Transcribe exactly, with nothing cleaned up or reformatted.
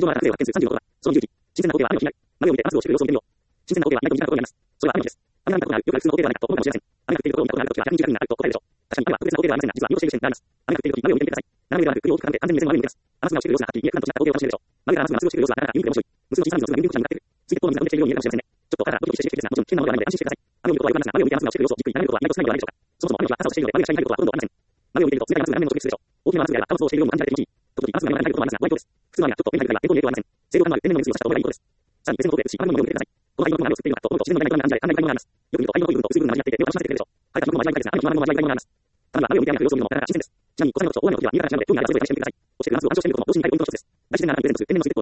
度は学生は発展数さんじゅうごドル。そのにじゅう期。新鮮な工程は雨の日なり。豆を見てマスを作る様子を見てみよう。新鮮な工程は意外と短いことになります。それは雨の日です。雨が見たことがある。よくある普通の工程ではないかと思うかもしれません。雨が降っていることを見たことがあるときはひゃくにじゅう時間になると答えるでしょう。確かに雨は特別な工程ではありませんが、実は見落としている視点があります。雨が降っているとき、豆を見てみてください。斜めではなく、首を大きく傾け、完全に目線の雨を見ています。雨が落ちている様子がはっきり見える感じな工程を楽しめるでしょう。豆がまっすぐまっすぐ落ちている様子はなかなか見にくくて面白い。無数の小さな水の粒が指の口になっている。水鉄砲の水が飛んできているように見えるかもしれませんね。ちょっとただドキドキしている季節ですが、もちろん危険なものではないので安心してください。雨を見ることはよくありますが、豆を見ていることはよくありますが、豆を見ている様子をじっくり何々と落ちている様子を見ていることはほとんどありません。豆を見ていると、冷たいまっすぐな雨の直撃するでしょう。大きなまっすぐであれば、雨をしているようにも感じられて気持ちいい。時々まっすぐな雨が入ることもありますが、ご愛嬌です。普通の雨はちょっと目に入るから天候に影響はありません。清涼感のある天然の水を差した方がいいことです。さらに、別の工程ですし、雨の匂いを見てください。この灰色の雨を吸っているのかと思うと自然のない感じがあります。よく見ると灰色の部分と薄い部分が混じっていて、目を楽しませてくれるでしょう。彼たちのものは味わい深いですが、雨の日の周りの周りがいです。ただ、雨を見て雨が降る様子を見るのもなかなか新鮮です。ちなみに、小雨の時と大雨の時は見え方が違うので、興味があればそれぞれ試してみてください。そしてフランスは雨としてみることも同時に入るポイントの一つです。大自然があらゆる全部天然の水